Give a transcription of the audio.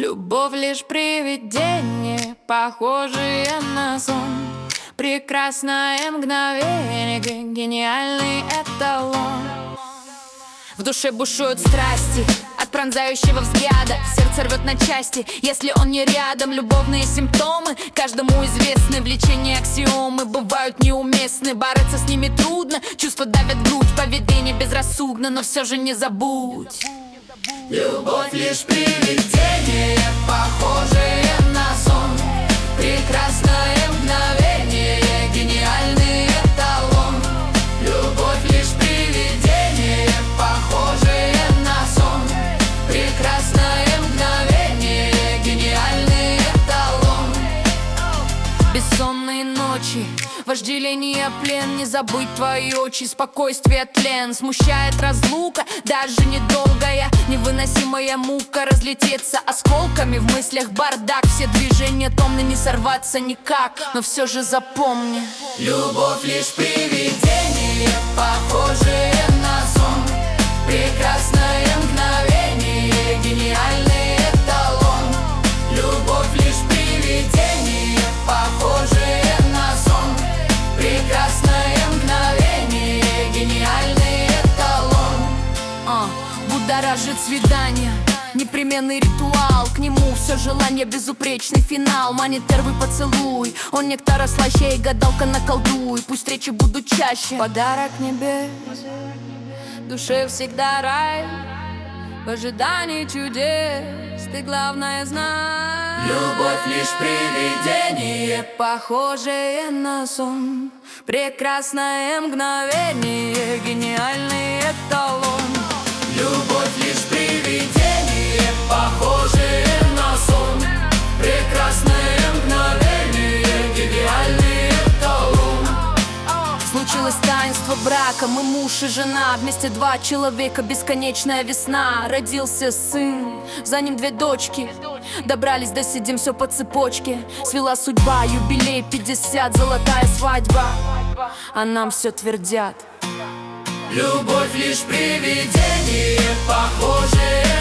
Любовь лишь привидение, похожее на сон. Прекрасное мгновение, гениальный эталон. В душе бушуют страсти от пронзающего взгляда. Сердце рвет на части, если он не рядом. Любовные симптомы каждому известны. Влечение аксиомы бывают неуместны. Бороться с ними трудно, чувства давят в грудь. Поведение безрассудно, но все же не забудь. Любовь лишь привидение, похожее на сон. Прекрасное мгновение, гениальный эталон. Любовь лишь привидение, похожее на сон. Прекрасное мгновение, гениальный эталон. Бессонные ночи, вожделение, плен. Не забыть твои очи, спокойствие, тлен. Смущает разлука, даже недолгая. Невыносимая мука разлететься осколками. В мыслях бардак, все движения томны. Не сорваться никак, но все же запомни: любовь лишь привидение, похожее на сон. Прекрасное мгновение, гениальный эталон. Любовь лишь привидение, похожее на сон. Прекрасное мгновение, гениальный эталон. Будоражит свидание, непременный ритуал. К нему все желание, безупречный финал. Манит первый поцелуй, он нектара слаще. Гадалка наколдуй, пусть встречи будут чаще. Подарок небес, душе всегда рай. В ожидании чудес ты главное знай. Любовь лишь привидение, похожее на сон. Прекрасное мгновение, гениальный эталон. Любовь лишь привидение, похожее на сон. Прекрасное мгновение, гениальный эталон. Случилось таинство брака, мы муж и жена. Вместе два человека, бесконечная весна. Родился сын, за ним две дочки. Добрались до седим, все по цепочке. Свела судьба, юбилей 50, золотая свадьба. А нам все твердят: любовь лишь привидение, похожее